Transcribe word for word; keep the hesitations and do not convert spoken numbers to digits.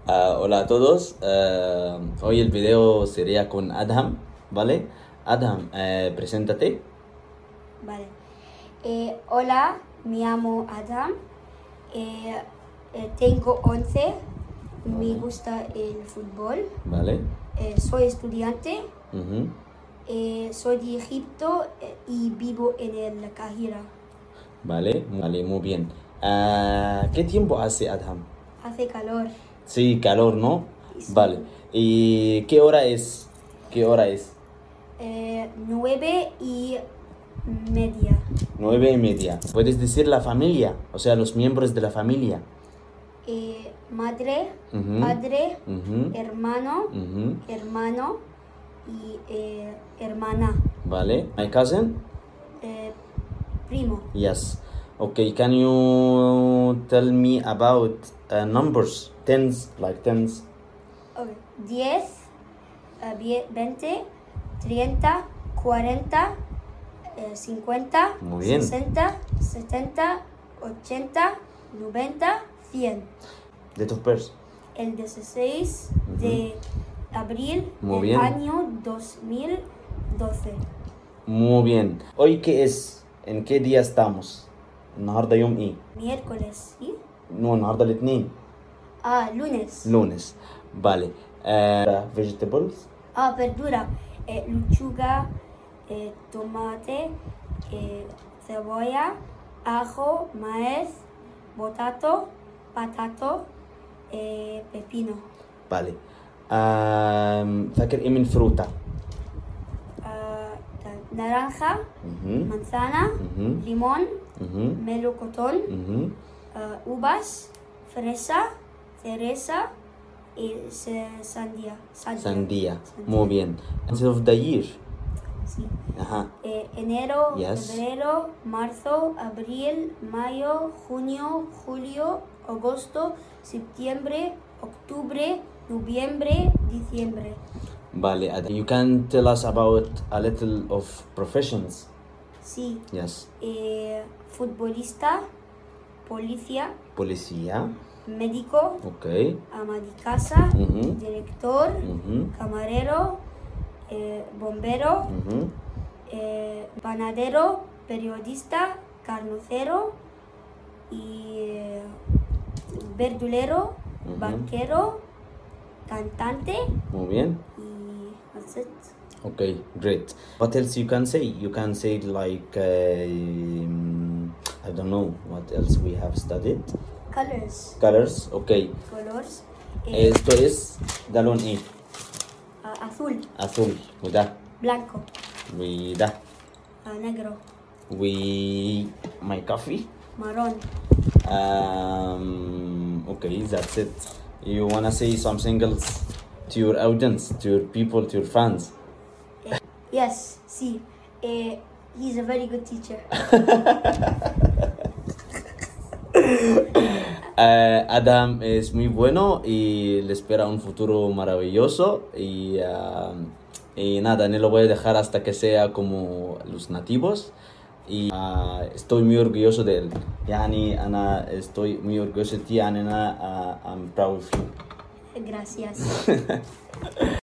Ah, hola a todos. Ah, hoy el video sería con Adham, ¿vale? Adham, eh, preséntate. Vale. Eh, hola, me llamo Adam. Eh, eh, tengo once. Me gusta el fútbol. ¿Vale? Eh, soy estudiante. Ujú. Eh, soy de Egipto eh, y vivo en el Cairo. Vale, vale, muy bien. Ah, ¿qué tiempo hace, Adham? Hace calor. Sí, calor, ¿no? Sí. Vale. ¿Y qué hora es? ¿Qué hora es? Eh, nueve y media. Nueve y media. ¿Puedes decir la familia? O sea, los miembros de la familia. Eh, madre, Ujú. padre, Ujú. hermano, Ujú. hermano y eh, hermana. Vale. My cousin? Eh, primo. Yes. Okay, can you tell me about uh, numbers? Tens, like tens. Okay. diez, eh, vie- veinte, treinta, cuarenta, eh, cincuenta, Muy bien. sesenta, setenta, ochenta, noventa, cien. Date of birth. El dieciséis Ujú. de abril Muy del bien. año dos mil doce. Muy bien. ¿Hoy qué es? ¿En qué día estamos? النهارده يوم ايه؟ Miércoles, ¿sí? No, النهارده الاثنين. Ah, lunes. Lunes. Vale. Uh, vegetables. Ah, verdura. Eh, lechuga, eh, tomate, eh, cebolla, ajo, maíz, potato, patato, eh, pepino. Vale. Um, فاكر ايه من فروتا؟ Ah, ta- naranja, Mhm. manzana, Mhm. limón, Mhm. melocotón, Mhm. ah, uvas, fresa, cereza y se- sandía. Sandía. Muy bien. Months of the year. Sí. Ajá. Eh, enero, Yes. febrero, marzo, abril, mayo, junio, julio, agosto, septiembre, octubre, noviembre, diciembre. Vale. Ad- You can tell us about a little of professions. Sí. Yes. Eh, futbolista, policía, Policía. médico, Okay. ama de casa, Ujú. director, Ujú. camarero, eh, bombero, Ujú. eh, panadero, periodista, carnicero y eh, verdulero, Ujú. banquero, cantante Muy bien. y that's it. Okay, great. What else you can say? You can say like uh, um, I don't know what else we have studied. Colors, Colors. Okay. colors, eh, Esto es ده لون ايه؟ ah, azul, azul. وده blanco, وده ah, negro, و my coffee. marrón. Um, okay, that's it. You wanna say something else to your audience, to your people, to your fans? Yes, sí. Eh, he's a very good teacher. Uh, Adam es muy bueno y le espera un futuro maravilloso y, uh, y nada, no lo voy a dejar hasta que sea como los nativos y uh, estoy muy orgulloso de él. يعني أنا estoy muy orgulloso de ti يعني أنا uh, I'm proud of you. Gracias.